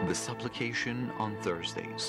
The Supplication on Thursdays.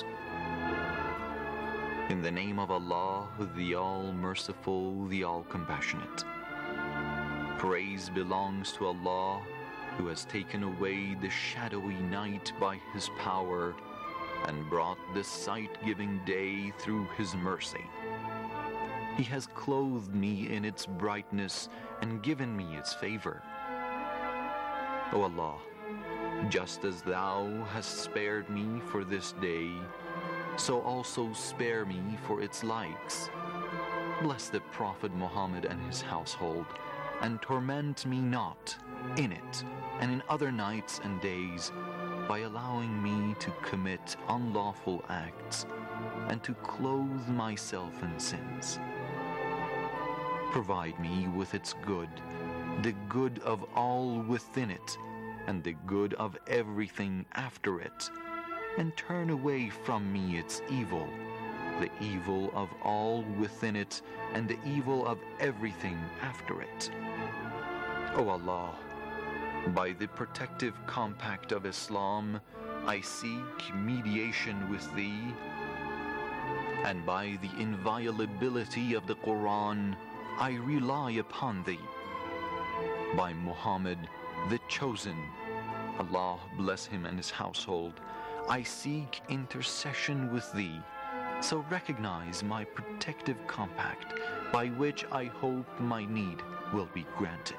In the name of Allah, the All-Merciful, the All-Compassionate. Praise belongs to Allah, who has taken away the shadowy night by His power and brought the sight-giving day through His mercy. He has clothed me in its brightness and given me its favor. O Allah, just as Thou hast spared me for this day, so also spare me for its likes. Bless the Prophet Muhammad and his household, and torment me not in it and in other nights and days by allowing me to commit unlawful acts and to clothe myself in sins. Provide me with its good, the good of all within it, and the good of everything after it, and turn away from me its evil, the evil of all within it, and the evil of everything after it. O Allah, by the protective compact of Islam, I seek mediation with Thee, and by the inviolability of the Quran, I rely upon Thee. By Muhammad, the Chosen, Allah bless him and his household, I seek intercession with Thee, so recognize my protective compact, by which I hope my need will be granted.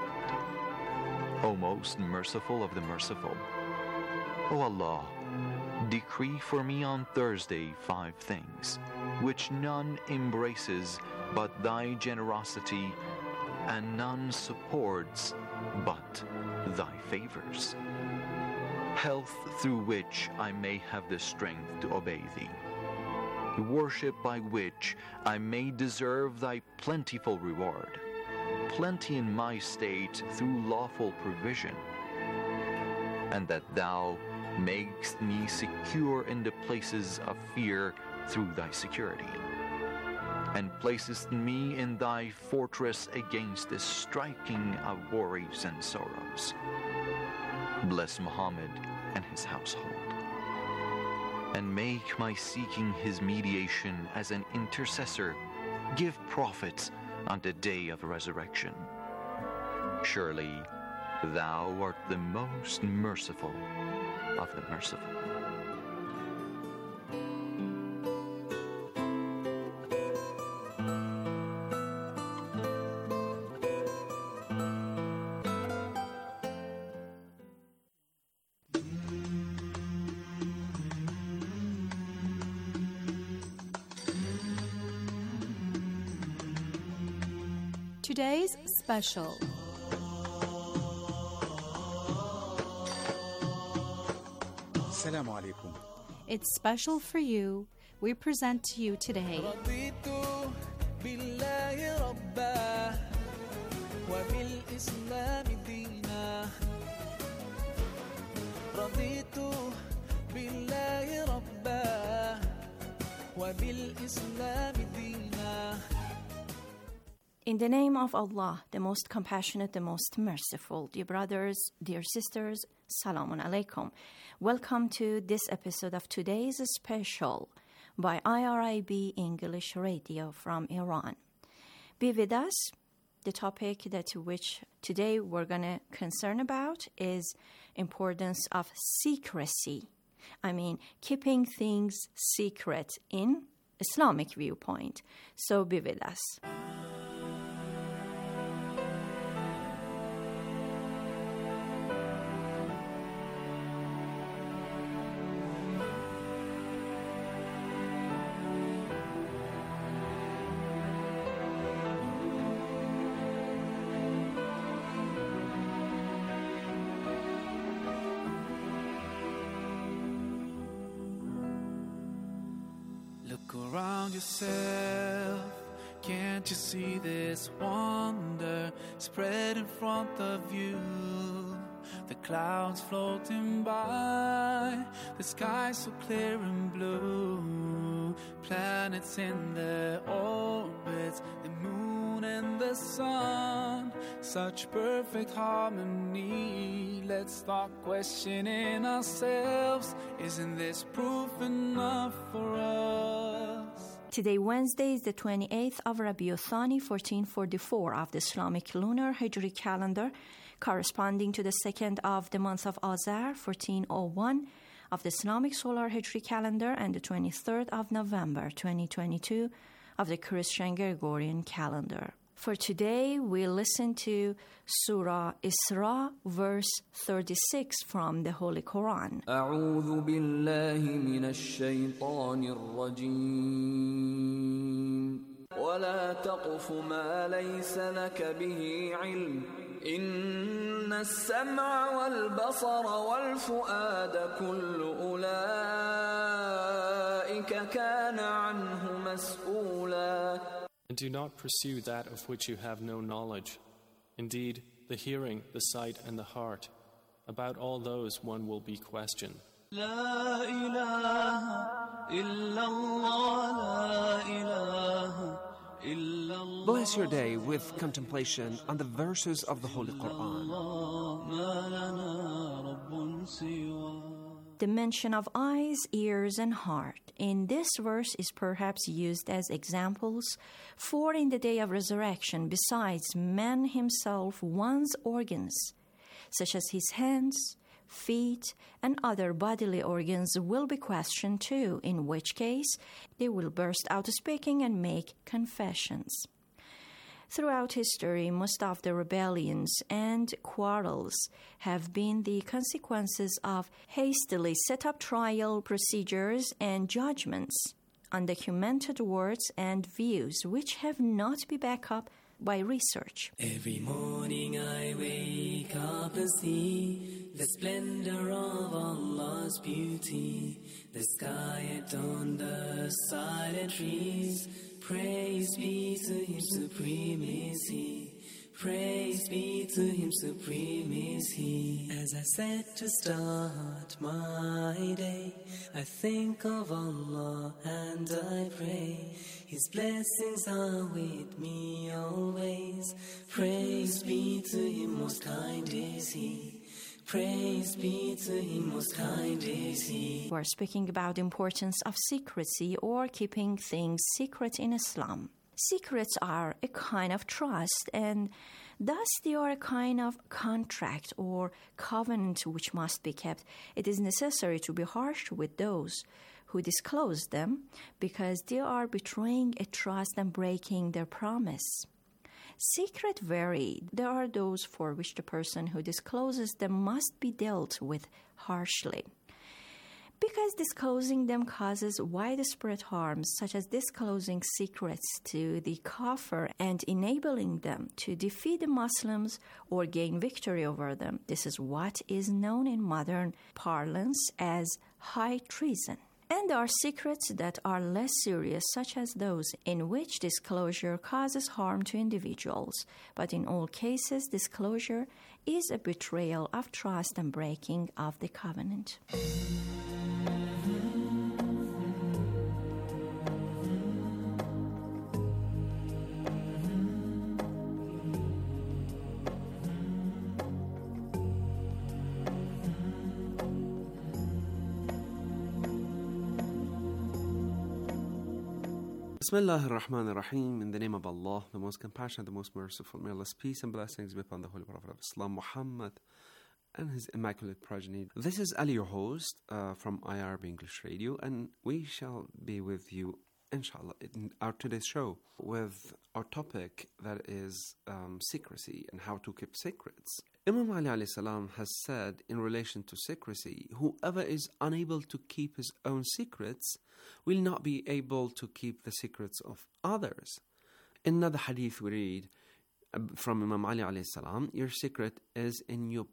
O most merciful of the merciful, O Allah, decree for me on Thursday 5 things, which none embraces but Thy generosity, and none supports but Thy favors. Health through which I may have the strength to obey Thee. Worship by which I may deserve Thy plentiful reward. Plenty in my state through lawful provision. And that Thou makest me secure in the places of fear through Thy security. And placest me in Thy fortress against the striking of worries and sorrows. Bless Muhammad and his household, and make my seeking his mediation as an intercessor give profit on the day of resurrection. Surely Thou art the most merciful of the merciful. Today's special. Assalamu alaikum. It's special for you. We present to you today. In the name of Allah, the most compassionate, the most merciful, dear brothers, dear sisters, Salamun Alaikum. Welcome to this episode of today's special by IRIB English Radio from Iran. Be with us. The topic which today we're going to concern about is importance of secrecy. I mean, keeping things secret in Islamic viewpoint. So be with us. Look around yourself, can't you see this wonder spread in front of you? The clouds floating by, the sky so clear and blue, planets in their orbits, the moon moon and the sun, such perfect harmony. Let's start questioning ourselves. Isn't this proof enough for us? Today, Wednesday, is the 28th of Rabiul Thani, 1444 of the Islamic lunar Hijri calendar, corresponding to the 2nd of the month of Azar, 1401 of the Islamic solar Hijri calendar, and the 23rd of November, 2022 of the Christian Gregorian calendar. For today, we listen to Surah Isra, verse 36 from the Holy Quran. أعوذ بالله من الشيطان الرجيم ولا تقف ما ليس لك به علم إن السمع والبصر والفؤاد كل أولئك كان عنه مسؤولا. And do not pursue that of which you have no knowledge. Indeed, the hearing, the sight, and the heart, about all those one will be questioned. لا إله إلا الله لا إله إلا الله. Bless your day with contemplation on the verses of the Holy Quran. ما لنا رب سواه. The mention of eyes, ears, and heart in this verse is perhaps used as examples for in the day of resurrection, besides man himself, one's organs, such as his hands, feet, and other bodily organs will be questioned too, in which case they will burst out speaking and make confessions. Throughout history, most of the rebellions and quarrels have been the consequences of hastily set up trial procedures and judgments, undocumented words and views which have not been backed up by research. Every morning I wake up and see the splendor of Allah's beauty, the sky adorned, the silent trees. Praise be to Him supreme is He. Praise be to Him supreme is He. As I set to start my day, I think of Allah and I pray. His blessings are with me always. Praise be to Him, most kind is He. Praise be to Him, most kind is He. We're speaking about the importance of secrecy or keeping things secret in Islam. Secrets are a kind of trust, and thus they are a kind of contract or covenant which must be kept. It is necessary to be harsh with those who disclose them because they are betraying a trust and breaking their promise. Secret vary. There are those for which the person who discloses them must be dealt with harshly, because disclosing them causes widespread harms, such as disclosing secrets to the kafir and enabling them to defeat the Muslims or gain victory over them. This is what is known in modern parlance as high treason. And there are secrets that are less serious, such as those in which disclosure causes harm to individuals. But in all cases, disclosure is a betrayal of trust and breaking of the covenant. Bismillah ar-Rahman ar-Rahim. In the name of Allah, the most compassionate, the most merciful. May Allah's peace and blessings be upon the Holy Prophet of Islam, Muhammad, and his immaculate progeny. This is Ali, your host from IRB English Radio, and we shall be with you, inshallah, in our today's show with our topic that is secrecy and how to keep secrets. Imam Ali alayhi salam has said in relation to secrecy, whoever is unable to keep his own secrets will not be able to keep the secrets of others. In another hadith we read from Imam Ali alayhi salam, your secret is in your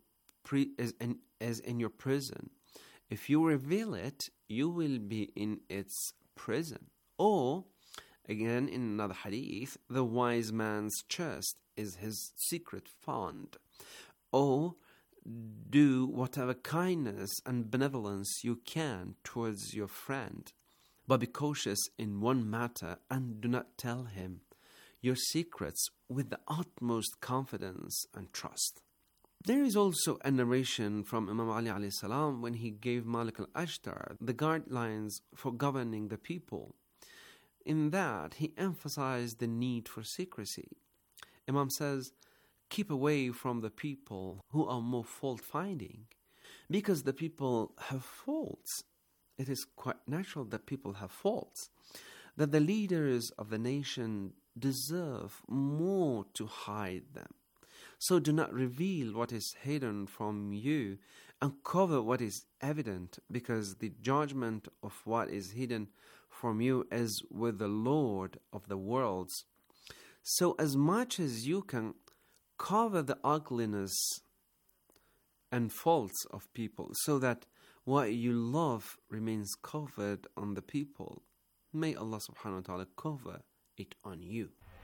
prison. If you reveal it, you will be in its prison. Or, again in another hadith, the wise man's chest is his secret fund. Or, do whatever kindness and benevolence you can towards your friend, but be cautious in one matter and do not tell him. your secrets with the utmost confidence and trust. There is also a narration from Imam Ali alayhi salam when he gave Malik al-Ashtar the guidelines for governing the people. In that, he emphasized the need for secrecy. Imam says, keep away from the people who are more fault-finding, because the people have faults. It is quite natural that people have faults, that the leaders of the nation deserve more to hide them. So do not reveal what is hidden from you and cover what is evident, because the judgment of what is hidden from you is with the Lord of the worlds. So as much as you can, cover the ugliness and faults of people, so that what you love remains covered on the people. May Allah subhanahu wa ta'ala cover it on you.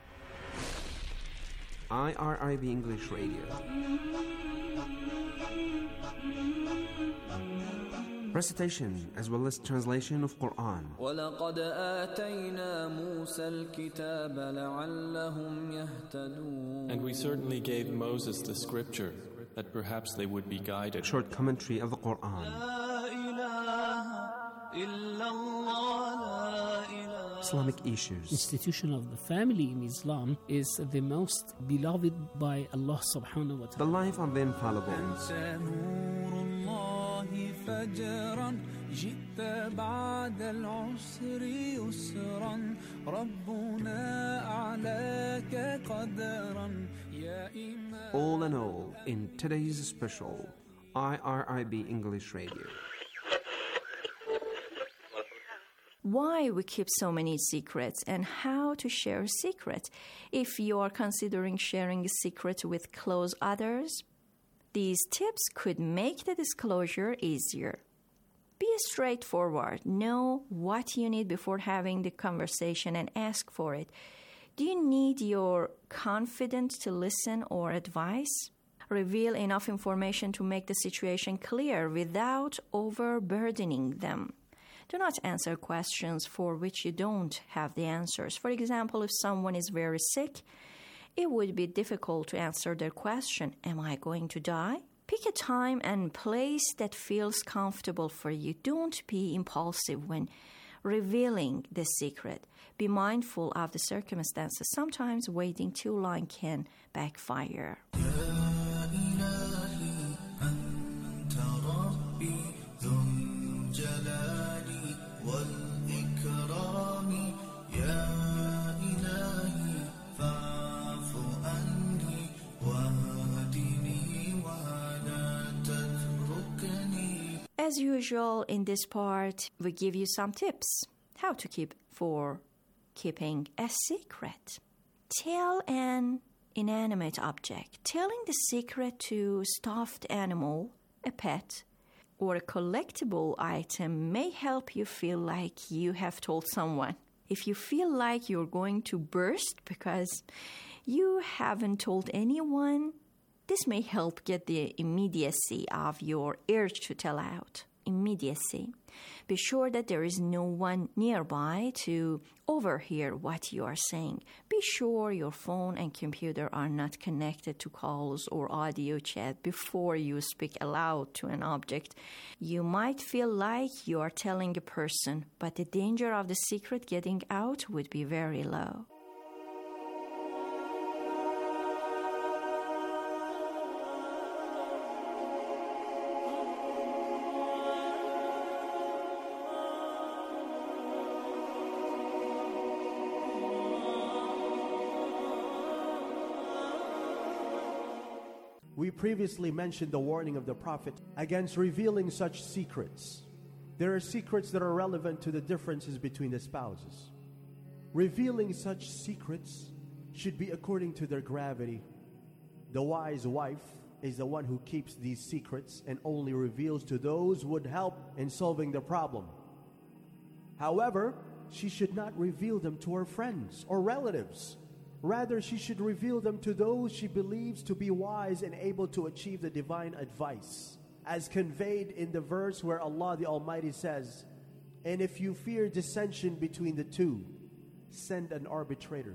IRIB English Radio. Recitation as well as translation of Quran. وَلَقَدْ آتَيْنَا مُوسَى الْكِتَابَ لَعَلَّهُمْ يَهْتَدُونَ. And we certainly gave Moses the scripture, that perhaps they would be guided. Short commentary of the Quran. Islamic issues. Institution of the family in Islam is the most beloved by Allah subhanahu wa ta'ala. The life of the infallible. All in all, in today's special IRIB English Radio. Why we keep so many secrets and how to share a secret. If you are considering sharing a secret with close others, these tips could make the disclosure easier. Be straightforward. Know what you need before having the conversation and ask for it. Do you need your confidant to listen or advise? Reveal enough information to make the situation clear without overburdening them. Do not answer questions for which you don't have the answers. For example, if someone is very sick, it would be difficult to answer their question, am I going to die? Pick a time and place that feels comfortable for you. Don't be impulsive when revealing the secret. Be mindful of the circumstances. Sometimes waiting too long can backfire. As usual, in this part, we give you some tips how to keep for keeping a secret. Tell an inanimate object. Telling the secret to stuffed animal, a pet, or a collectible item may help you feel like you have told someone. If you feel like you're going to burst because you haven't told anyone, this may help get the immediacy of your urge to tell out. Immediacy. Be sure that there is no one nearby to overhear what you are saying. Be sure your phone and computer are not connected to calls or audio chat before you speak aloud to an object. You might feel like you are telling a person, but the danger of the secret getting out would be very low. We previously mentioned the warning of the Prophet against revealing such secrets. There are secrets that are relevant to the differences between the spouses. Revealing such secrets should be according to their gravity. The wise wife is the one who keeps these secrets and only reveals to those who would help in solving the problem. However, she should not reveal them to her friends or relatives. Rather, she should reveal them to those she believes to be wise and able to achieve the divine advice, as conveyed in the verse where Allah the Almighty says, "And if you fear dissension between the two, send an arbitrator."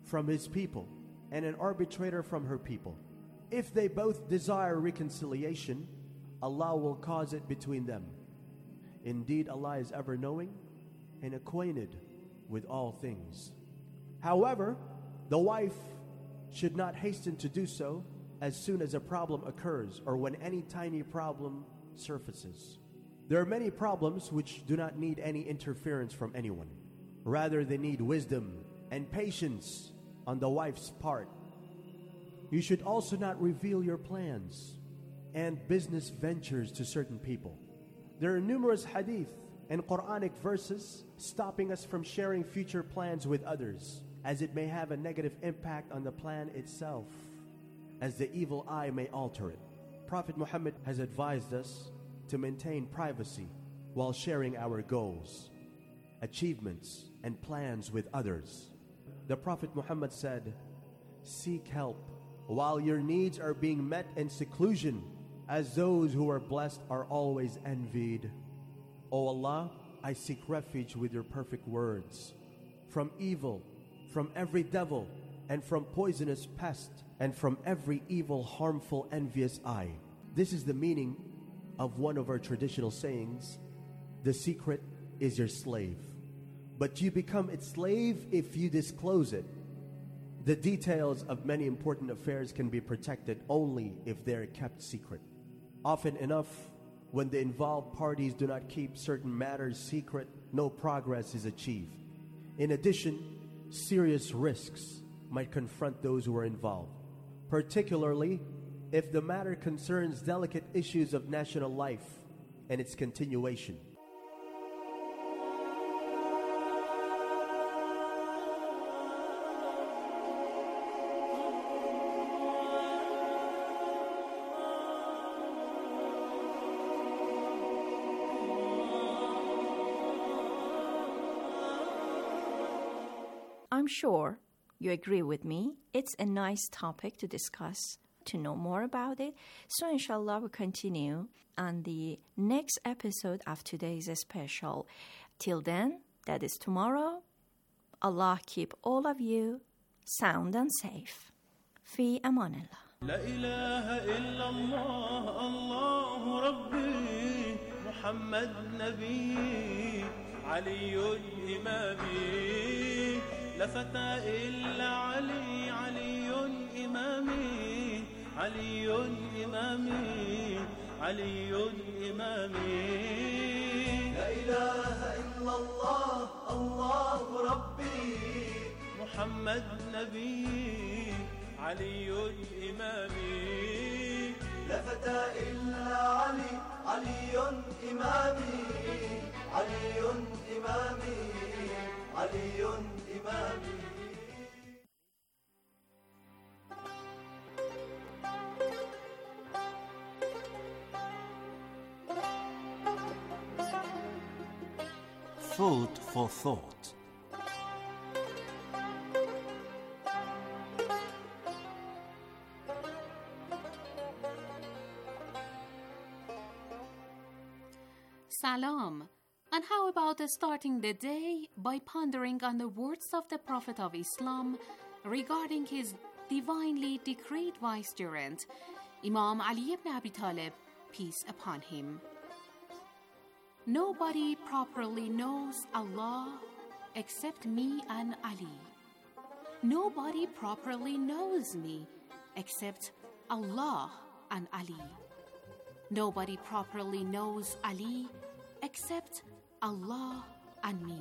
from his people and an arbitrator from her people. If they both desire reconciliation, Allah will cause it between them. Indeed, Allah is ever knowing and acquainted with all things. However, the wife should not hasten to do so as soon as a problem occurs or when any tiny problem surfaces. There are many problems which do not need any interference from anyone. Rather, they need wisdom and patience on the wife's part. You should also not reveal your plans and business ventures to certain people. There are numerous hadith and Quranic verses stopping us from sharing future plans with others, as it may have a negative impact on the plan itself, as the evil eye may alter it. Prophet Muhammad has advised us to maintain privacy while sharing our goals, achievements, and plans with others. The Prophet Muhammad said, "Seek help while your needs are being met in seclusion, as those who are blessed are always envied. O Allah, I seek refuge with your perfect words from evil, from every devil, and from poisonous pest, and from every evil, harmful, envious eye." This is the meaning of one of our traditional sayings: the secret is your slave, but you become its slave if you disclose it. The details of many important affairs can be protected only if they are kept secret. Often enough, when the involved parties do not keep certain matters secret, no progress is achieved. In addition, serious risks might confront those who are involved, particularly if the matter concerns delicate issues of national life and its continuation. I'm sure you agree with me. It's a nice topic to discuss, to know more about it. So inshallah, we'll continue on the next episode of today's special. Till then, that is tomorrow. Allah keep all of you sound and safe. Fi amanillah. لا إله إلا الله الله ربي محمد نبي علي إمامي لا فتى إلا علي علي إمامي علي إمامي علي إمامي لا إله إلا الله الله ربي محمد نبي علي إمامي لا فتى إلا علي علي إمامي علي إمامي علي إمامي Food for thought. Salam. And how about starting the day by pondering on the words of the Prophet of Islam regarding his divinely decreed vicegerent, Imam Ali ibn Abi Talib, peace upon him. Nobody properly knows Allah except me and Ali. Nobody properly knows me except Allah and Ali. Nobody properly knows Ali except Allah and me.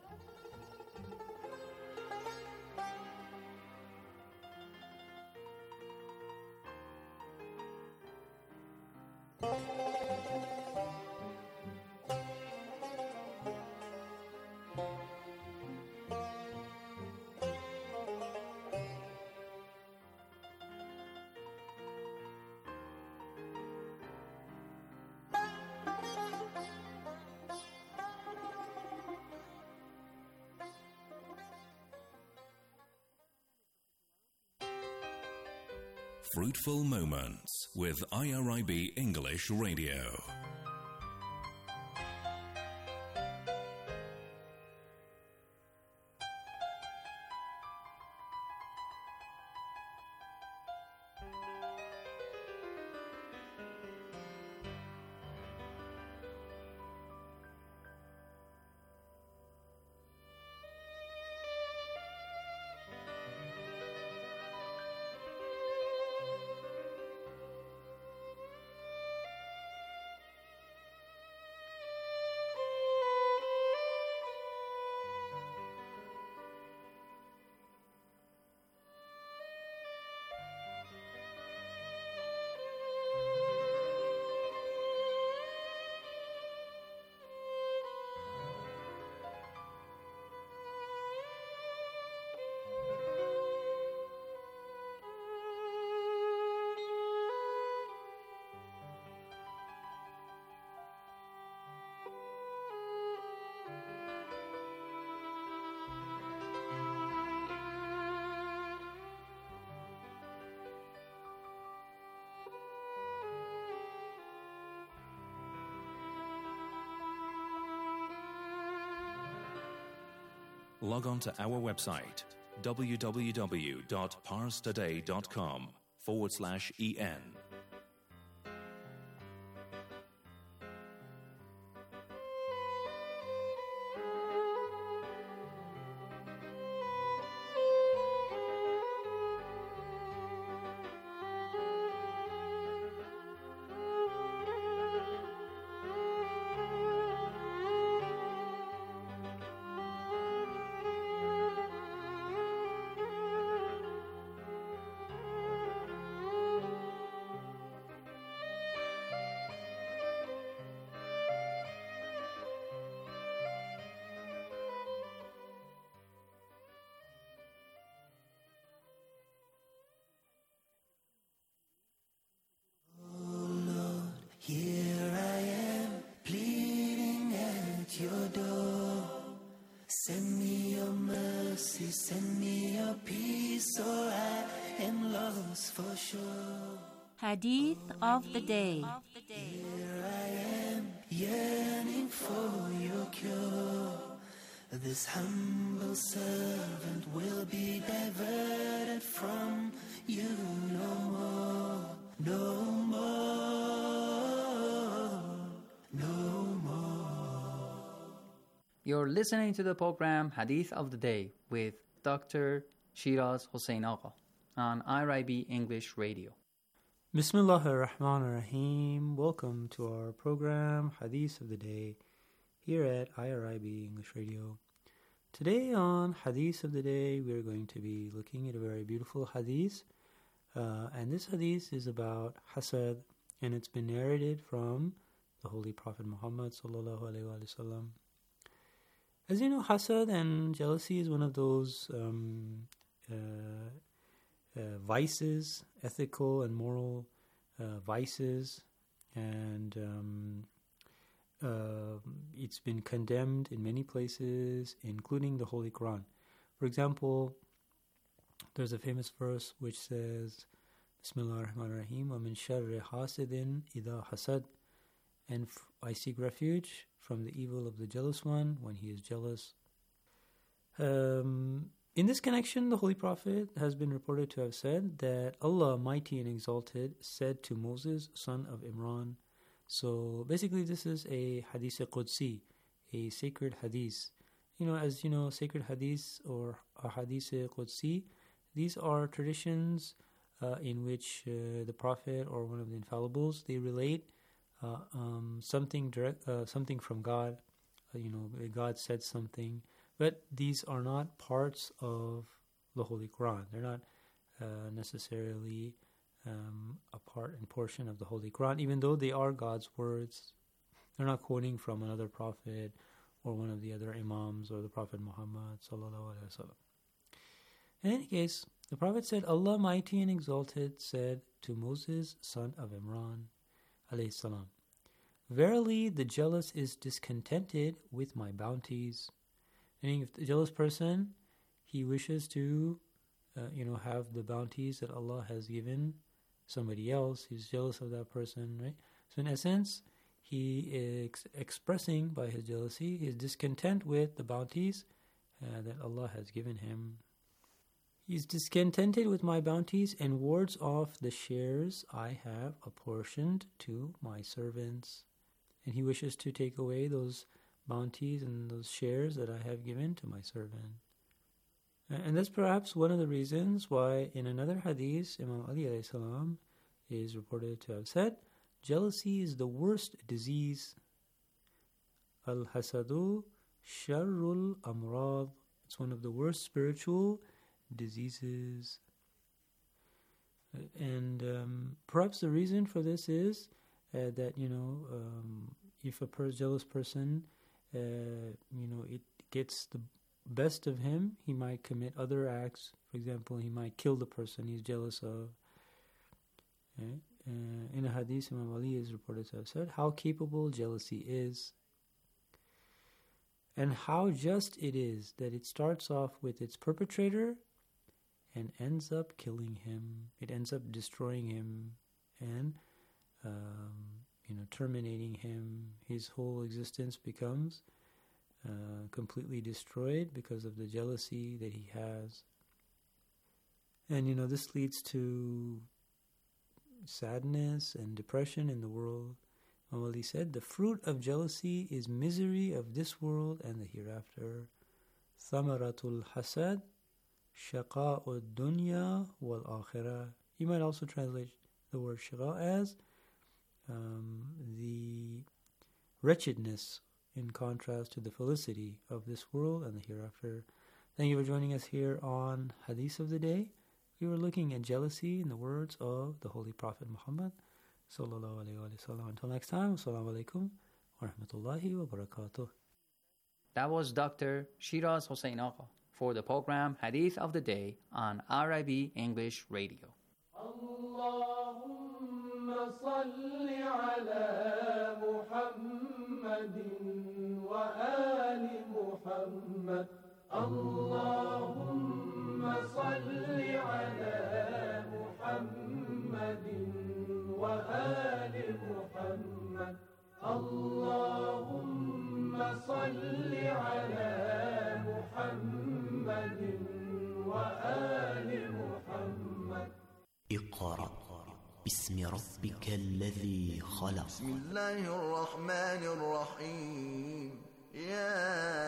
Fruitful Moments with IRIB English Radio. log on to our website www.parstoday.com/en. Here I am, pleading at your door. Send me your mercy, send me your peace, or I am lost for sure. Hadith of the day. Here I am, yearning for your cure. This humble servant will be diverted from you no more, no more. You're listening to the program Hadith of the Day with Dr. Shiraz Hossein Agha on IRIB English Radio. Bismillahir Rahmanir Rahim. Welcome to our program Hadith of the Day here at IRIB English Radio. Today on Hadith of the Day, we're going to be looking at a very beautiful hadith. And this hadith is about hasad, and it's been narrated from the Holy Prophet Muhammad sallallahu alaihi wasallam. As you know, hasad and jealousy is one of those vices, ethical and moral vices, and it's been condemned in many places, including the Holy Quran. For example, there's a famous verse which says, Bismillahir Rahmanir Rahim, wa min sharri hasidin idha hasad, and I seek refuge from the evil of the jealous one when he is jealous. In this connection, the Holy Prophet has been reported to have said that Allah, mighty and exalted, said to Moses, son of Imran. So basically this is a hadith qudsi, a sacred hadith. As you know, sacred hadith or a hadith qudsi, these are traditions in which the Prophet or one of the infallibles, they relate something from God. God said something, but these are not parts of the Holy Quran. They're not necessarily a part and portion of the Holy Quran, even though they are God's words. They're not quoting from another prophet or one of the other imams or the Prophet Muhammad sallallahu alaihi wasallam. In any case, the Prophet said, Allah, mighty and exalted, said to Moses, son of Imran alayhi salam, verily the jealous is discontented with my bounties. Meaning, if the jealous person, he wishes to have the bounties that Allah has given somebody else, he's jealous of that person, right? So in essence, he is expressing by his jealousy his discontent with the bounties that Allah has given him. He's discontented with my bounties and wards off the shares I have apportioned to my servants. And he wishes to take away those bounties and those shares that I have given to my servant. And that's perhaps one of the reasons why in another hadith, Imam Ali alayhi salam is reported to have said, jealousy is the worst disease. Al-hasadu sharrul amrad. It's one of the worst spiritual diseases. And perhaps the reason for this is that, if a jealous person, it gets the best of him, he might commit other acts. For example, he might kill the person he's jealous of. Okay? In a hadith, Imam Ali is reported to have said how capable jealousy is, and how just it is that it starts off with its perpetrator and ends up killing him. It ends up destroying him and terminating him. His whole existence becomes completely destroyed because of the jealousy that he has. And this leads to sadness and depression in the world. He said, the fruit of jealousy is misery of this world and the hereafter. Thamaratul hasad, shaqa'ud dunya wal akhirah. You might also translate the word shaqa as the wretchedness in contrast to the felicity of this world and the hereafter. Thank you for joining us here on Hadith of the Day. We were looking at jealousy in the words of the Holy Prophet Muhammad sallallahu alaihi wasallam. Until next time, assalamu alaikum wa rahmatullahi wa barakatuh. That was Dr. Shiraz Hossein Agha for the program Hadith of the Day on RIB English Radio. Allahumma salli ala Muhammadin wa ali Muhammad. Allahumma salli ala Muhammadin wa ali Muhammad. Allahumma salli ala Muhammadin wa ali Muhammad. اقرأ باسم ربك الذي خلق. بسم الله الرحمن الرحيم. يا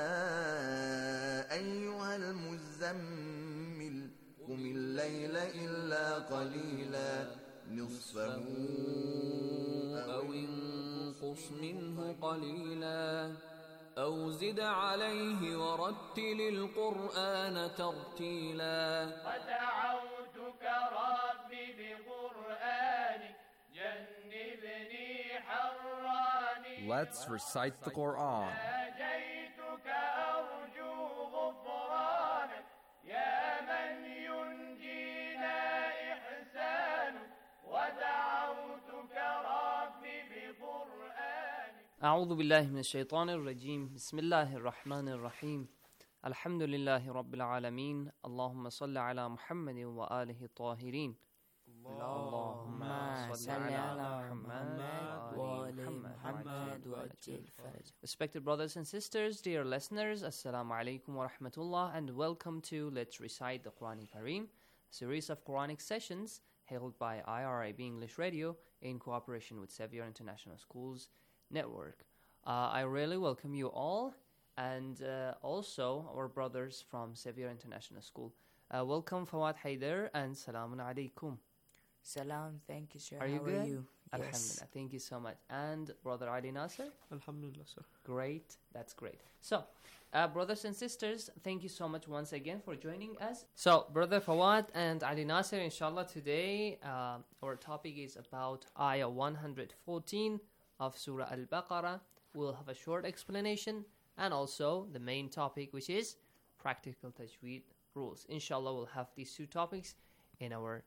أيها المزمل قم الليل إلا قليلا نصفه أو انقص منه قليلا أو زد عليه ورتل القرآن ترتيلا. ودعوتك ربي بقرآنك جنبني حراني. Let's recite the Quran. ناجيتك أرجو غفرانك يا من ينجينا إحسانك. ودعوتك ربي بقرآنك. أعوذ بالله من الشيطان الرجيم. بسم الله الرحمن الرحيم. الحمد لله رب العالمين. اللهم صل على محمد وآله الطاهرين. اللهم صل على محمد وآل محمد وأجل فرج. Respected brothers and sisters, dear listeners, Assalamu alaikum wa rahmatullah, and welcome to Let's Recite the Quran Kareem, a series of Quranic sessions held by IRIB English Radio in cooperation with Xavier International Schools Network. I really welcome you all, and also our brothers from Xavier International School. Welcome Fawad Haider and Salamun alaikum. Salam, thank you, sir. Are you How good? Are you? Alhamdulillah, thank you so much. And Brother Ali Nasser? Alhamdulillah, sir. Great, that's great. So, brothers and sisters, thank you so much once again for joining us. So, Brother Fawad and Ali Nasser, inshallah, today our topic is about Ayah 114 of Surah Al-Baqarah. We'll have a short explanation and also the main topic, which is practical tajweed rules. Inshallah, we'll have these two topics in our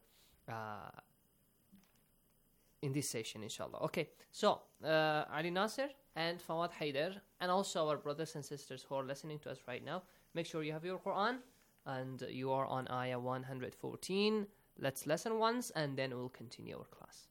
in this session, inshallah. Okay, so Ali Nasser and Fawad Haider, and also our brothers and sisters who are listening to us right now, make sure you have your Quran and you are on Ayah 114. Let's listen once and then we'll continue our class.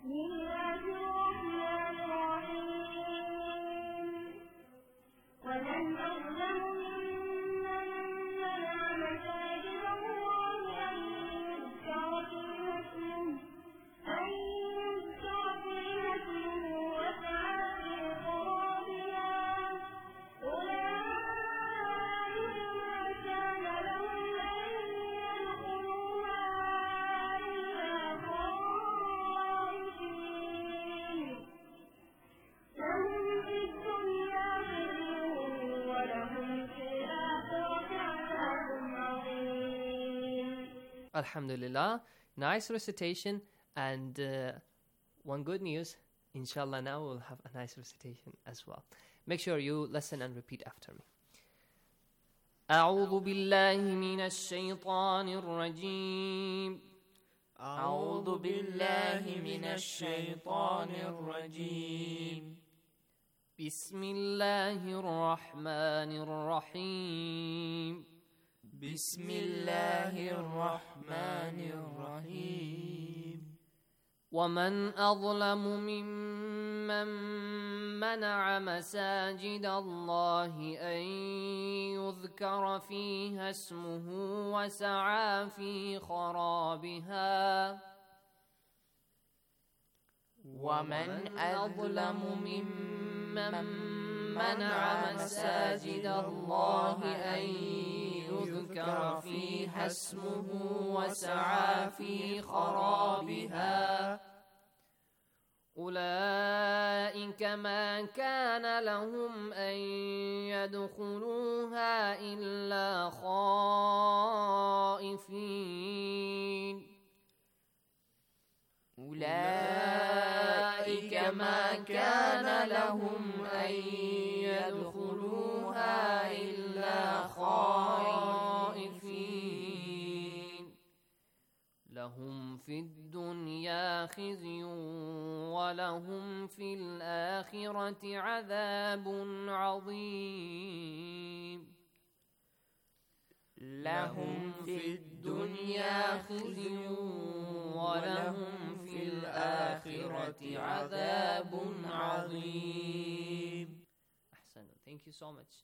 Alhamdulillah, nice recitation, and one good news, inshallah now we'll have a nice recitation as well. Make sure you listen and repeat after me. أعوذ بالله من الشيطان الرجيم. أعوذ بالله من الشيطان الرجيم. بسم الله الرحمن الرحيم. بسم الله الرحمن الرحيم. ومن أظلم ممن منع مساجد الله أن يذكر فيها اسمه وسعى في خرابها ومن أظلم ممن منع مساجد الله أن يذكر فيها اسمه وسعى في خرابها أولئك ما كان لهم أن يدخلوها إلا خائفين أولئك ما كان لهم أن يدخلوها إلا خائفين لهم في الدنيا خزي ولهم في الآخرة عذاب عظيم لهم في الدنيا خزي ولهم في الآخرة عذاب عظيم. أحسن. Thank you so much.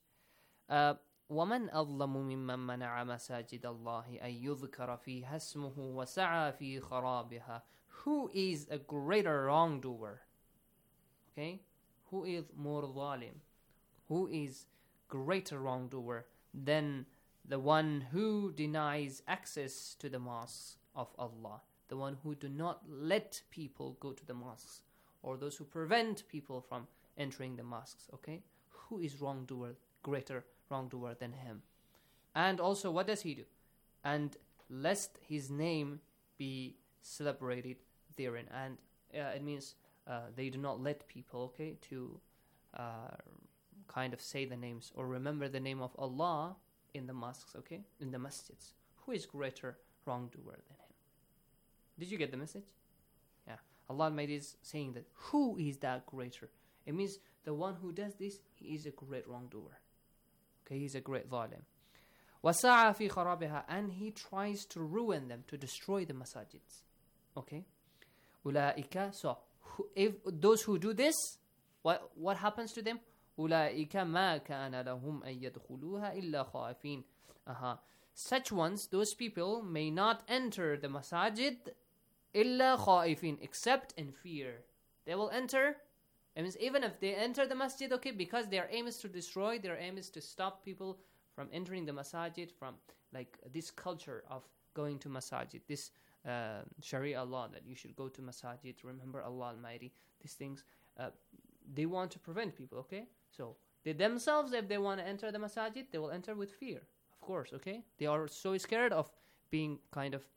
ومن أظلم ممن منع مساجد الله أن يذكر فيها اسمه وسعى في خرابها. Who is a greater wrongdoer? Okay? Who is more ظالم? Who is greater wrongdoer than the one who denies access to the mosques of Allah? The one who do not let people go to the mosques, or those who prevent people from entering the mosques. Okay? Who is greater wrongdoer than him? And also, what does he do? And lest his name be celebrated therein. And it means they do not let people, okay, to kind of say the names or remember the name of Allah in the mosques, okay, in the masjids. Who is greater wrongdoer than him? Did you get the message? Yeah. Allah Almighty is saying that who is that greater? It means the one who does this, he is a great wrongdoer. Okay, he's a great zalim. وَسَعَى فِي خَرَابِهَا, and he tries to ruin them, to destroy the masajids. Okay? أُولَٰئِكَ, so if those who do this, what happens to them? أُولَٰئِكَ مَا كَانَ لَهُمْ أَن يَدْخُلُوهَا إِلَّا خَائِفِينَ. Such ones, those people may not enter the masajid إِلَّا خَائِفِينَ, except in fear. They will enter. It means even if they enter the masjid, okay, because their aim is to destroy, their aim is to stop people from entering the masajid, from like this culture of going to masajid, this Sharia law that you should go to masajid, remember Allah Almighty, these things, they want to prevent people, okay? So they themselves, if they want to enter the masajid, they will enter with fear, of course, okay? They are so scared of being kind of,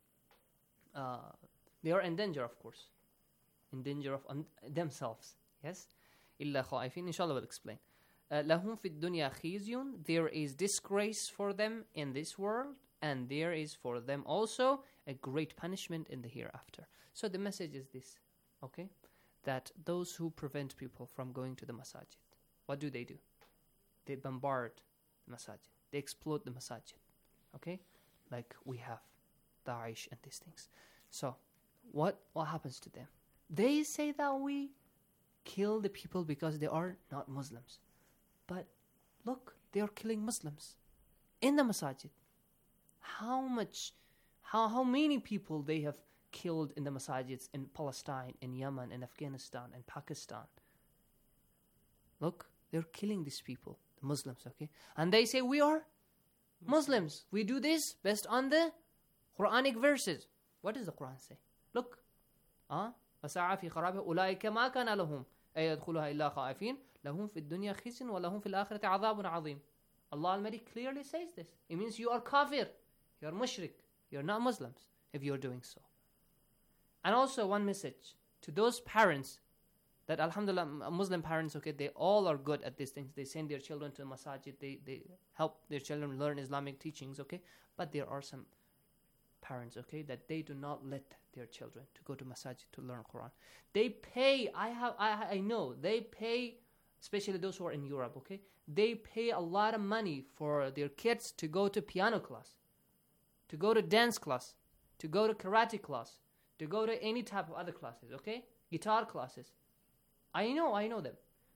they are in danger, of course, in danger of themselves. Yes? إِلَّا خَائِفِينَ. Inshallah we'll explain. لَهُمْ فِي الدُّنْيَا خِيزْيٌ. There is disgrace for them in this world, and there is for them also a great punishment in the hereafter. So the message is this, okay? That those who prevent people from going to the masajid, what do? They bombard the masajid. They explode the masajid, okay? Like we have Daesh and these things. So what happens to them? They say that we kill the people because they are not Muslims. But look, they are killing Muslims in the masajid. How many people they have killed in the masajids in Palestine, in Yemen, in Afghanistan, in Pakistan. Look, they're killing these people, the Muslims, okay? And they say, we are Muslims. We do this based on the Quranic verses. What does the Quran say? Look. وَسَعَى فِي خَرَابِهَا أُولَٰئِكَ مَا كَانَ لَهُمْ أَن يَدْخُلُوهَا إِلَّا خَائِفِينَ لَهُمْ فِي الدُّنْيَا خِزْيٌ وَلَهُمْ فِي الْآخِرَةِ عَذَابٌ عَظِيمٌ. Allah Almighty clearly says this. It means you are kafir, you are mushrik, you are not Muslims if you are doing so. And also one message to those parents that alhamdulillah, Muslim parents, okay, they all are good at these things. They send their children to masajid, they help their children learn Islamic teachings, okay? But there are some parents, okay, that they do not let their children to go to masajid to learn Quran. They pay, I know, they pay, especially those who are in Europe, okay? They pay a lot of money for their kids to go to piano class, to go to dance class, to go to karate class, to go to any type of other classes, okay? Guitar classes. I know them.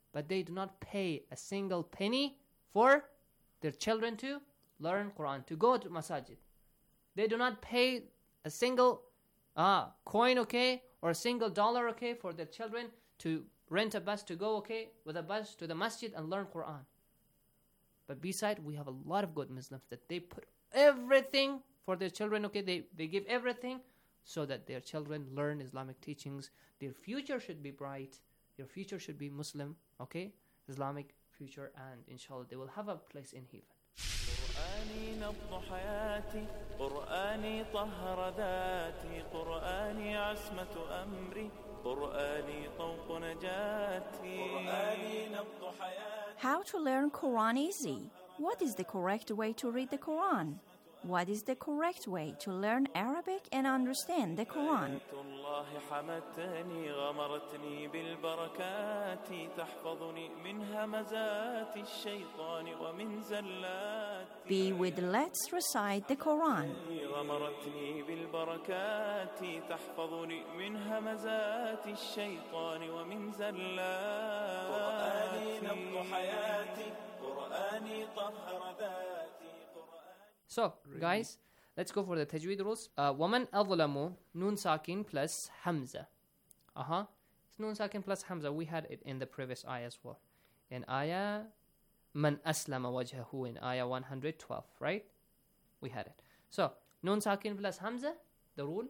but they do not pay a single penny for their children to learn Quran, to go to masajid. They do not pay a single coin, okay, or a single dollar, okay, for their children to rent a bus to go, okay, with a bus to the masjid and learn Quran. But beside, we have a lot of good Muslims that they put everything for their children, okay, they give everything so that their children learn Islamic teachings. Their future should be bright. Their future should be Muslim, okay, Islamic future, and inshallah they will have a place in heaven. قرآني نبض حياتي قرآني طهر ذاتي قرآني عصمة أمري قرآني طوق نجاتي قرآني نبض حياتي. How to learn Quran easy? What is the correct way to read the Quran? What is the correct way to learn Arabic and understand the Quran? الله حمتني غمرتني بالبركات تحفظني من همزات الشيطان ومن زلات. Be with Let's Recite the Quran. غمرتني بالبركات تحفظني من همزات الشيطان ومن زلات. قرآني نبض حياتي قرآني طهر ذاتي. So, guys, let's go for the tajweed rules. وَمَنْ أَظْلَمُ Nun Sakin plus Hamza. It's Nun Sakin plus Hamza. We had it in the previous ayah as well. In ayah, مَنْ أَسْلَمَ وَجْهَهُ in ayah 112, right? We had it. So, Nun Sakin plus Hamza, the rule?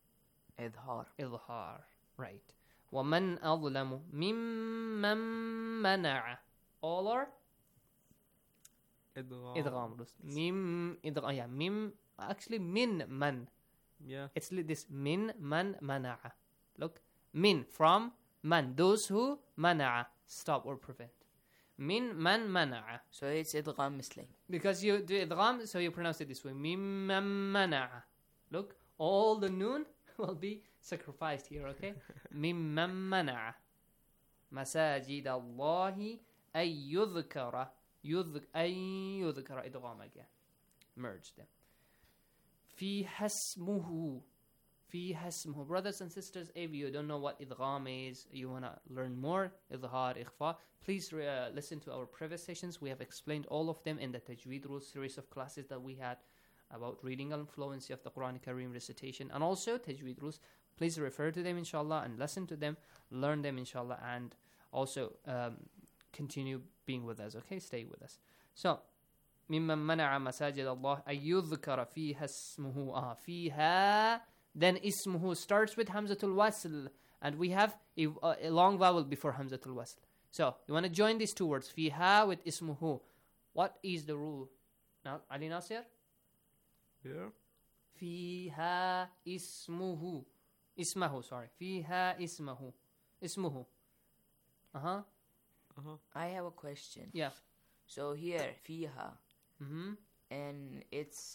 Idhar, right. وَمَنْ أَظْلَمُ مِمَّنْ مَنَعَ. All are? Idgham. Mim, idgham. Yeah, mim. Actually, min, man. Yeah. It's this min, man, mana'a. Look, min, from, man. Those who, mana'a. Stop or prevent. Min, man, mana'a. So it's idgham misli. Because you do idgham, so you pronounce it this way. Mim, man, mana'a. Look, all the noon will be sacrificed here, okay? Mim, man, mana'a. Masajid Allahi ay yudhkara. يذكر إدغام again. Merge them. فيها اسمه. Brothers and sisters, if you don't know what idgham is, you want to learn more, idhar, ikhfa, please listen to our previous sessions. We have explained all of them in the Tajweed Rules series of classes that we had about reading and fluency of the Quran Kareem recitation, and also Tajweed Rules. Please refer to them, inshallah, and listen to them, learn them, inshallah, and also continue being with us, okay? Stay with us. So, مِمَّن مَنَعَ مَسَاجِدَ اللَّهِ أَن يُذْكَرَ فِيهَا اسْمُهُ فِيهَا. Then ismuhu starts with Hamzatul Wasl, and we have a long vowel before Hamzatul Wasl. So, you want to join these two words, fiha with ismuhu. What is the rule? Now, Ali Nasir? Yeah. Fiha ismuhu. Ismahu, sorry. Fiha ismuhu. I have a question. Yeah. So here, fiha, and it's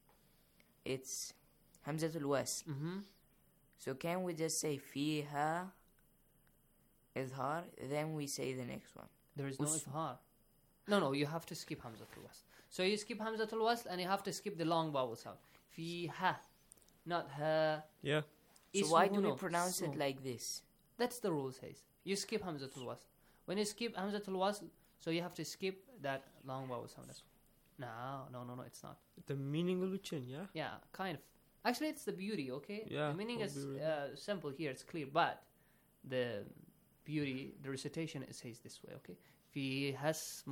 Hamzatul Wasl. So can we just say fiha izhar, then we say the next one? There is no izhar. No, you have to skip Hamzatul Wasl. So you skip Hamzatul Wasl and you have to skip the long vowel sound. Fiha, not ha. Yeah. So why do we pronounce it like this? That's the rule says. You skip Hamzatul Wasl. When you skip Hamzatul Wasl, so you have to skip that long vowel sound as well. No, it's not. The meaning will be changed, yeah? Yeah, kind of. Actually, it's the beauty, okay? Yeah. The meaning is simple here, it's clear, but the beauty, the recitation, it says this way, okay? Fiha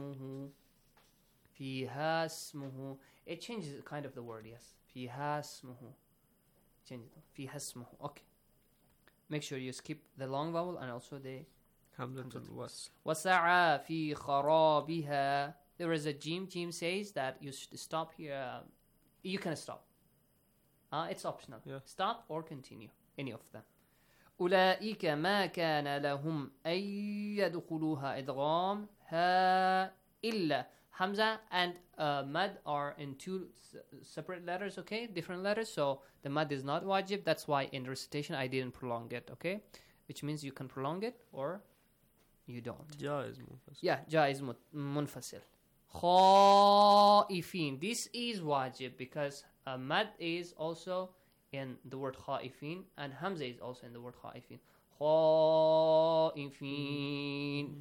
ismuhu. It changes kind of the word, yes. Fiha ismuhu. Change it. Fiha ismuhu. Okay. Make sure you skip the long vowel and also the Hamzatul Wasl. وَسَعَى فِي خَرَابِهَا. There is a jim. Jim says that you stop here. You can stop. It's optional. Yeah. Stop or continue. Any of them. أُولَئِكَ مَا كَانَ لَهُمْ أَن يَدْخُلُوهَا إِدْغَامْ هَا إِلَّا. Hamza and mad are in two separate letters, okay? Different letters. So the mad is not wajib. That's why in recitation I didn't prolong it, okay? Which means you can prolong it or you don't. Jaiz munfasil. Yeah, jaiz munfasil. Khaifin. This is wajib because mad is also in the word khaifin and hamza is also in the word khaifin. Khaifin.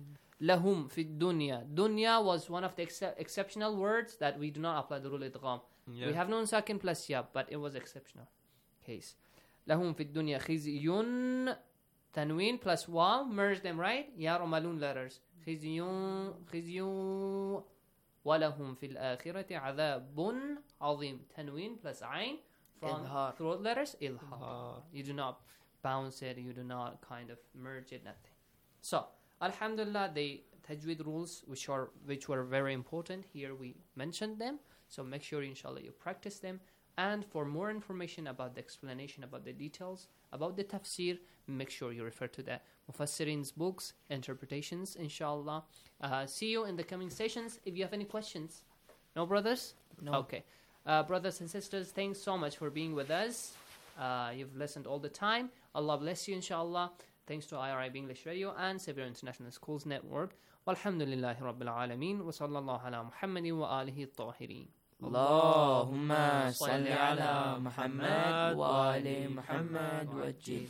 لهم في الدنيا. Dunya was one of the exceptional words that we do not apply the rule idgham. Yeah. We have known sakin plus ya, but it was exceptional case. لهم في الدنيا خزي tanween plus waw, merge them, right? Ya malun letters. خزي ولهم في الآخرة عذاب عظيم. Tanween plus ayn from إظهار. throat letters. إظهار. You do not bounce it, you do not kind of merge it, nothing. So, alhamdulillah, the tajweed rules which were very important, here we mentioned them. So make sure inshallah you practice them. And for more information about the explanation, about the details, about the tafsir, make sure you refer to the Mufassirin's books, interpretations, inshallah. See you in the coming sessions. If you have any questions. No, brothers? No. Okay. Brothers and sisters, thanks so much for being with us. You've listened all the time. Allah bless you, inshallah. Thanks to IRIB English Radio and Xavier International Schools Network. Walhamdulillahi Rabbil Alameen. Wa sallallahu ala Muhammadin wa alihi at-tahirin. اللهم صل على محمد وآل محمد وجل.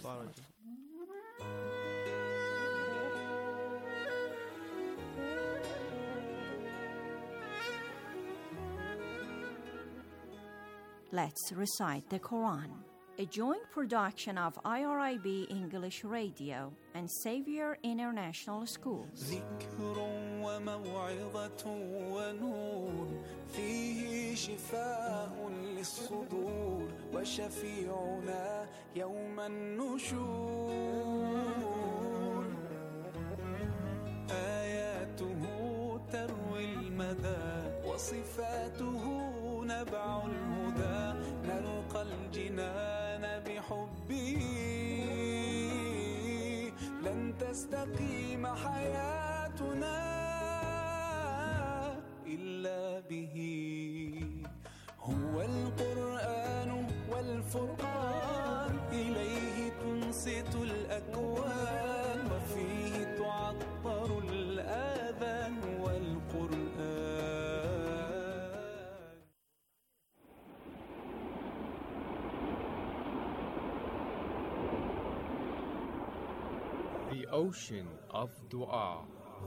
Let's recite the Quran. A joint production of IRIB English Radio and Xavier International Schools. ذكر وموعظة ونور فيه شفاء للصدور وشفيعنا يوم النشور آياته تروي المدى وصفاته نبع الهدى نلقى الجنان بحبه لن تستقيم حياتنا إلا به هو القرآن والفرقان إليه تنصت الأكوان وفيه تعطر الآذان والقرآن. The ocean of dua.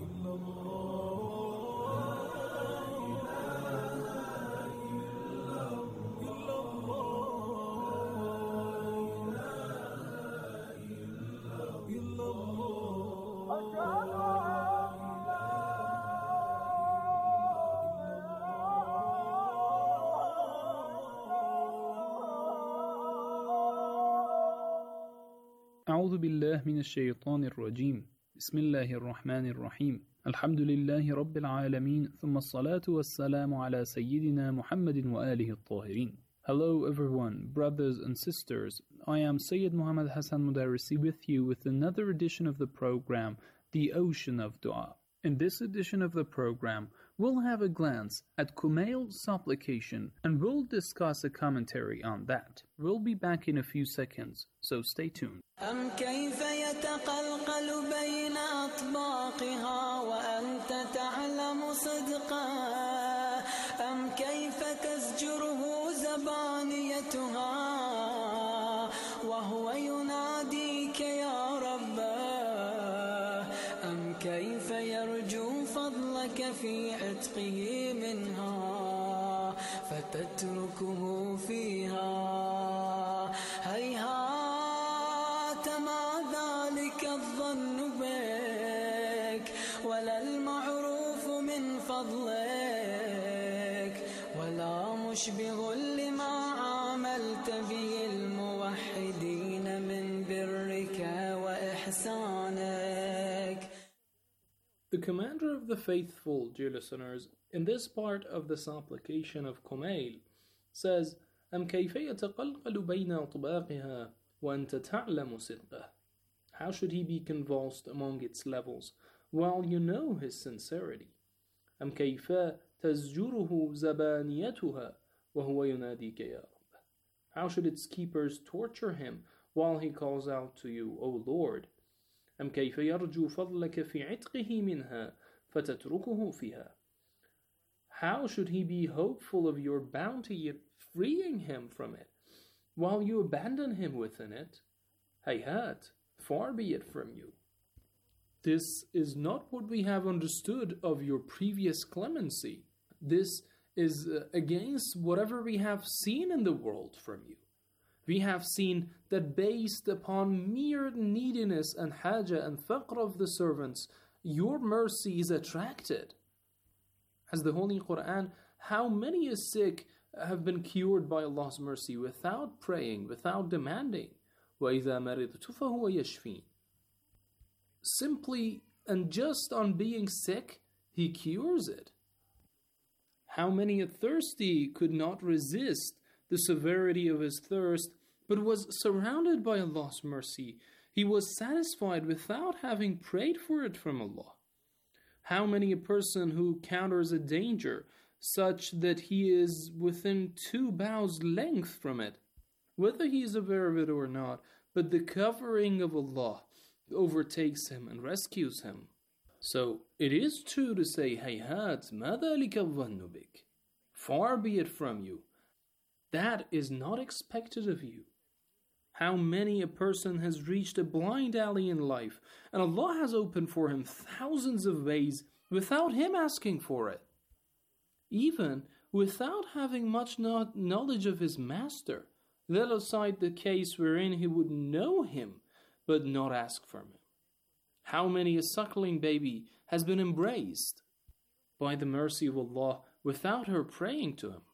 أعوذ بالله من الشيطان الرجيم. بسم الله الرحمن الرحيم. الحمد لله رب العالمين ثم الصلاة والسلام على سيدنا محمد وآله الطاهرين. Hello everyone, brothers and sisters. I am Sayyid Muhammad Hassan Mudarrisi with you with another edition of the program, The Ocean of Dua. In this edition of the program, we'll have a glance at Kumail's supplication and we'll discuss a commentary on that. We'll be back in a few seconds, so stay tuned. أم كيف يتقلقل بين أطباقها وأنت تعلم صدقا أم كيف تزجره زبانيتها وهو يناديك يا رب أم كيف يرجو فضلك في عتقه منها فتتركه فيها هيهات ما ذلك الظن بك ولا المعروف من فضلك ولا مشبه لما عاملت به الموحدين من برك وإحسانك. The commander of the faithful, dear listeners, in this part of the supplication of Kumail, says, أم كيف يتقلقل بين أطباقها وأنت تعلم صدقه. How should he be convulsed among its levels while you know his sincerity? أم كيف تزجره زبانيتها وهو يناديك يا رب. How should its keepers torture him while he calls out to you, O Lord? أم كيف يرجو فضلك في عتقه منها فتتركه فيها. How should he be hopeful of your bounty freeing him from it while you abandon him within it? Hayhat, far be it from you. This is not what we have understood of your previous clemency. This is against whatever we have seen in the world from you. We have seen that based upon mere neediness and haja and faqr of the servants, your mercy is attracted. As the Holy Quran, how many is sick have been cured by Allah's mercy without praying, without demanding. وَإِذَا مَرِضْتُ فَهُوَ يَشْفِينَ. Simply and just on being sick, He cures it. How many a thirsty could not resist the severity of his thirst, but was surrounded by Allah's mercy. He was satisfied without having prayed for it from Allah. How many a person who counters a danger such that he is within 2 bows length from it, whether he is aware of it or not, but the covering of Allah overtakes him and rescues him. So it is true to say, Hayhat, ma dhalika dhannu bik. Far be it from you. That is not expected of you. How many a person has reached a blind alley in life, and Allah has opened for him thousands of ways without him asking for it, even without having much knowledge of his master, let aside the case wherein he would know him but not ask from him. How many a suckling baby has been embraced by the mercy of Allah without her praying to him?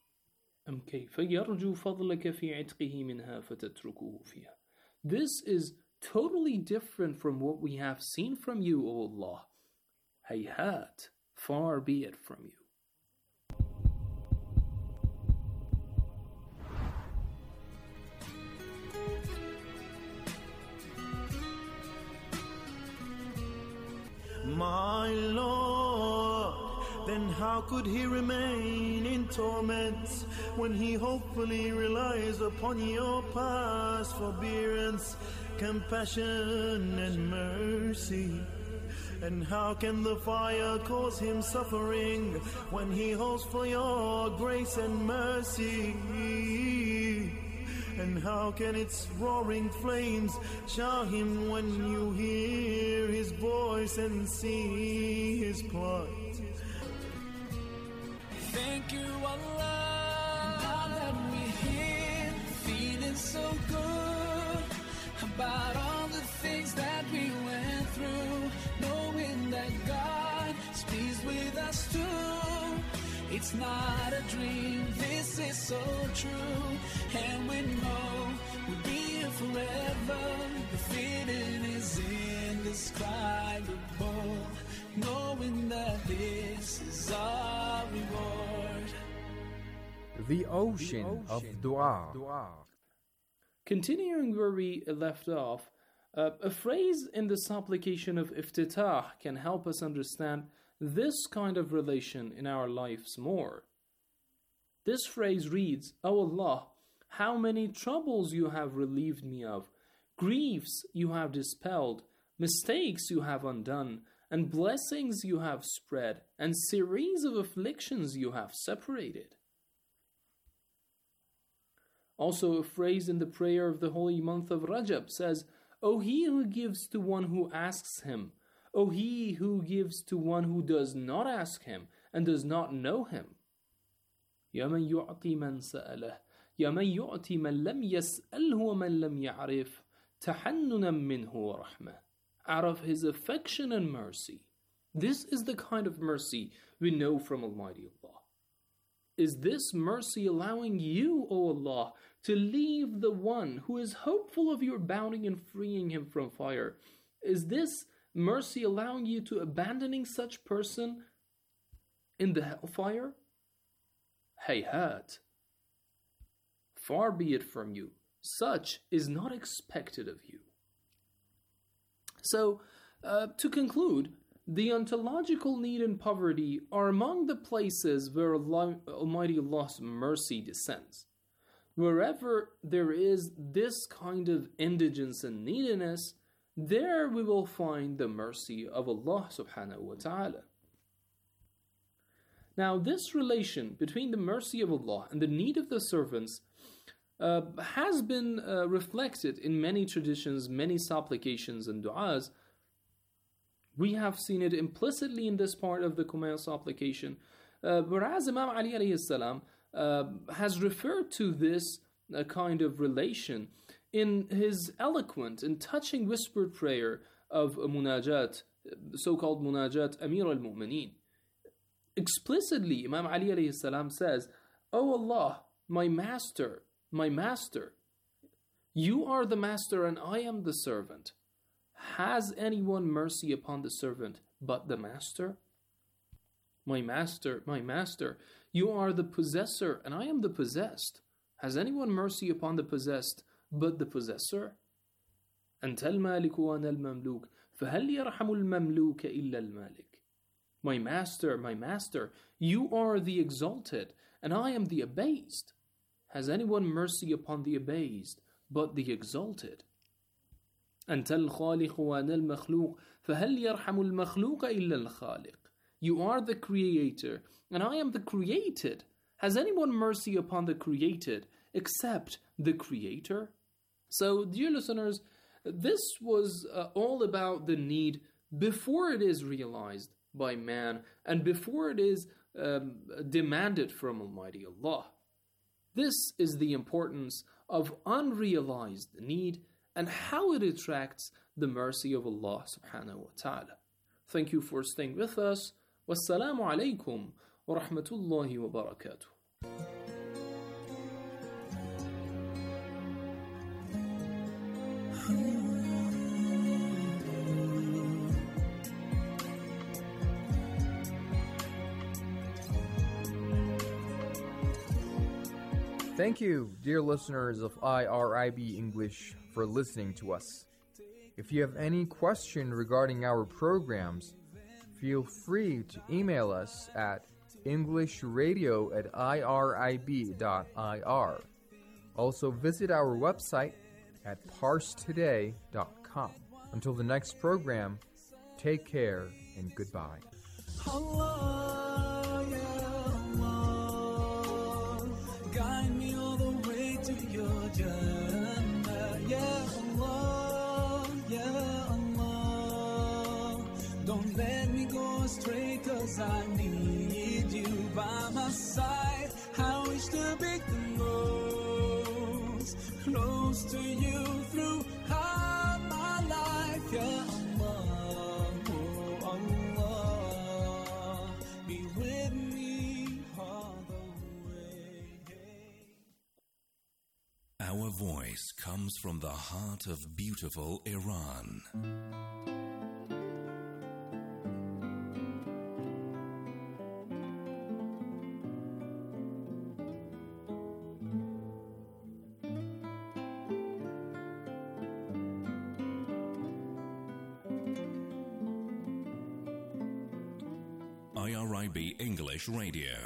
This is totally different from what we have seen from you, O Allah. Hayhat, far be it from you. My Lord, then how could he remain in torment when he hopefully relies upon your past forbearance, compassion and mercy? And how can the fire cause him suffering when he hopes for your grace and mercy? And how can its roaring flames shower him when you hear his voice and see his plight? Thank you, Allah. Now that we're here, feeling so good about all the things that we went through, knowing that God is pleased with us too. It's not a dream, this is so true, and we know we'll be here forever. The feeling is indescribable, knowing that this is our reward. The ocean of dua. Continuing where we left off, a phrase in the supplication of iftitah can help us understand this kind of relation in our lives more. This phrase reads, O Allah, how many troubles you have relieved me of, griefs you have dispelled, mistakes you have undone, and blessings you have spread, and series of afflictions you have separated. Also, a phrase in the prayer of the holy month of Rajab says, O He who gives to one who asks Him, O He who gives to one who does not ask Him and does not know Him. يَا مَنْ يُعْطِي مَنْ سَأَلَهُ يَا مَنْ يُعْطِي مَنْ لَمْ يَسْأَلْهُ وَمَنْ لَمْ يَعْرِفْ تَحَنُّنًا مِنْهُ وَرَحْمَةً. Out of His affection and mercy. This is the kind of mercy we know from Almighty Allah. Is this mercy allowing you, O Allah, to leave the one who is hopeful of your bounty and freeing him from fire? Is this mercy allowing you to abandoning such person in the hellfire? Hayhat, far be it from you. Such is not expected of you. So, to conclude, the ontological need and poverty are among the places where Almighty Allah's mercy descends. Wherever there is this kind of indigence and neediness, there we will find the mercy of Allah subhanahu wa ta'ala. Now, this relation between the mercy of Allah and the need of the servants has been reflected in many traditions, many supplications and du'as. We have seen it implicitly in this part of the Kumail supplication. Whereas Imam Ali alayhi salam has referred to this kind of relation in his eloquent and touching whispered prayer of munajat, the so-called munajat Amir al-Mu'mineen. Explicitly, Imam Ali alayhi salam says, "O Allah, my master, you are the master and I am the servant. Has anyone mercy upon the servant but the master? My master, you are the possessor and I am the possessed. Has anyone mercy upon the possessed but the possessor? أنت المالك وأنا المملوك فهل يرحم المملوك إلا المالك. My master, you are the exalted and I am the abased. Has anyone mercy upon the abased but the exalted? أنت الخالق وأنا المخلوق فهل يرحم المخلوق إلا الخالق. You are the creator and I am the created. Has anyone mercy upon the created except the creator? So, dear listeners, this was all about the need before it is realized by man and before it is demanded from Almighty Allah. This is the importance of unrealized need and how it attracts the mercy of Allah subhanahu wa ta'ala. Thank you for staying with us. Wassalamu alaikum wa rahmatullahi wa barakatuh. Thank you, dear listeners of IRIB English, for listening to us. If you have any question regarding our programs, feel free to email us at englishradio@irib.ir. Also visit our website at parstoday.com. Until the next program, take care and goodbye. Allah, ya Allah, guide me all the way to your Jannah. Ya Allah, ya Allah, don't let me go astray, 'cause I need you by my side. I wish to be close to you throughout my life. Ya Allah, oh Allah, be with me all the way. Our voice comes from the heart of beautiful Iran. IRIB English Radio.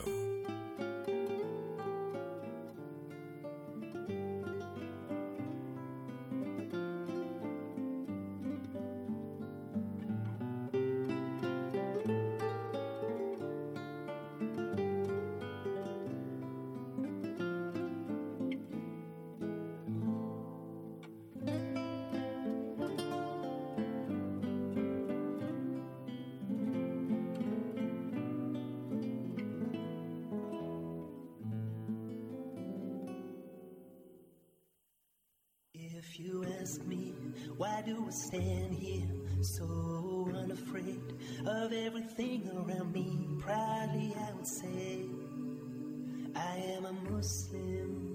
If you ask me, why do I stand here so unafraid of everything around me? Proudly I would say, I am a Muslim.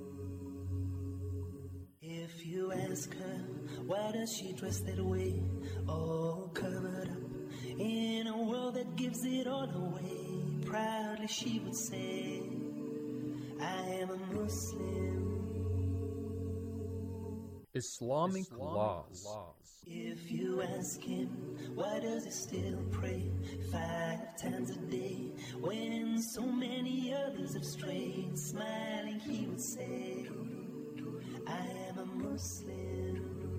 If you ask her, why does she dress that way, all covered up in a world that gives it all away? Proudly she would say, I am a Muslim. Islamic laws. If you ask him, why does he still pray 5 times a day when so many others have strayed? Smiling he would say, I am a Muslim.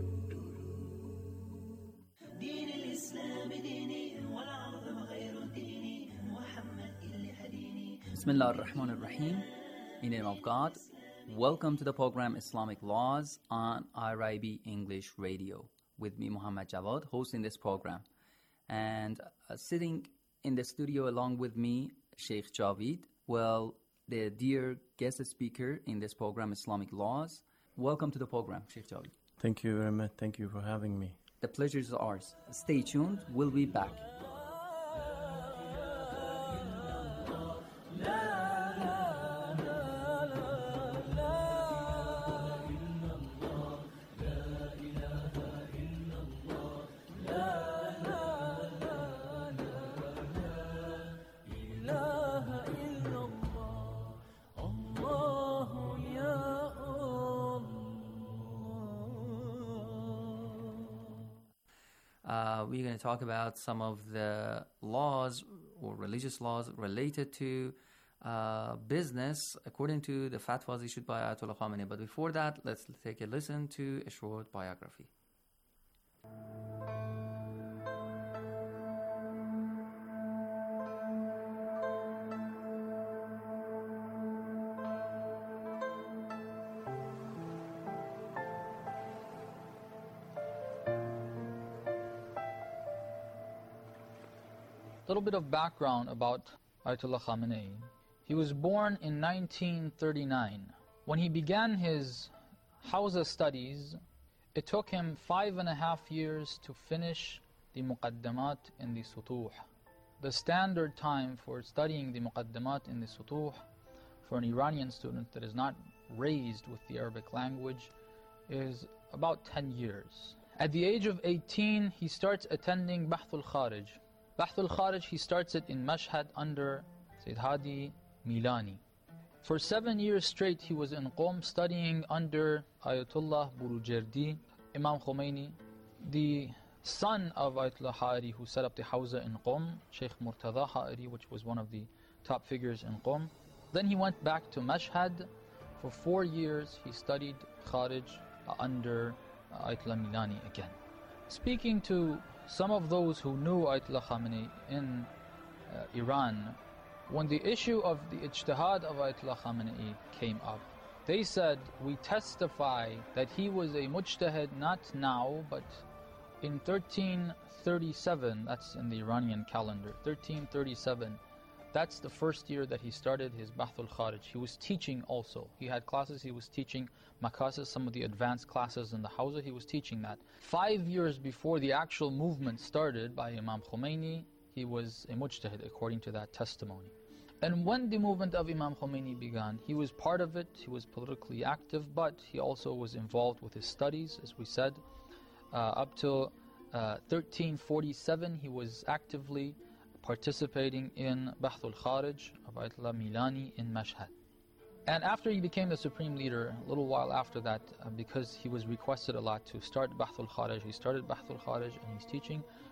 دين الإسلام ديني والعظم غير ديني محمد اللي هديني. Bismillah ar-Rahman ar-Rahim. In the name of God. Welcome to the program Islamic Laws on IRIB English Radio with me, Muhammad Jawad, hosting this program. And sitting in the studio along with me, Sheikh Javid, well, the dear guest speaker in this program, Islamic Laws. Welcome to the program, Sheikh Javid. Thank you very much. Thank you for having me. The pleasure is ours. Stay tuned. We'll be back. We're going to talk about some of the laws or religious laws related to business according to the fatwas issued by Ayatollah Khamenei. But before that, let's take a listen to a short biography. A little bit of background about Ayatollah Khamenei. He was born in 1939. When he began his Hawza studies, it took him 5.5 years to finish the Muqaddamat in the Sutuh. The standard time for studying the Muqaddamat in the Sutuh for an Iranian student that is not raised with the Arabic language is about 10 years. At the age of 18, he starts attending Bahthul Kharij. Bahthul Kharij, he starts it in Mashhad under Sayyid Hadi Milani. For 7 years straight, he was in Qom studying under Ayatollah Burujerdi, Imam Khomeini, the son of Ayatollah Ha'iri who set up the Hawza in Qom, Sheikh Murtada Ha'iri, which was one of the top figures in Qom. Then he went back to Mashhad. For 4 years, he studied Kharij under Ayatollah Milani again. Speaking to some of those who knew Ayatollah Khamenei in Iran, when the issue of the ijtihad of Ayatollah Khamenei came up, they said, we testify that he was a mujtahid not now, but in 1337, that's in the Iranian calendar, 1337, that's the first year that he started his Bahthul Kharij. He was teaching also. He had classes, he was teaching Makasis, some of the advanced classes in the Hawza, he was teaching that. 5 years before the actual movement started by Imam Khomeini, he was a mujtahid according to that testimony. And when the movement of Imam Khomeini began, he was part of it, he was politically active, but he also was involved with his studies, as we said. Up till 1347, he was actively participating in Bahthul Kharij of Ayatollah Milani in Mashhad. And after he became the supreme leader, a little while after that, because he was requested a lot to start Bahthul Kharij, he started Bahthul Kharij and he's teaching.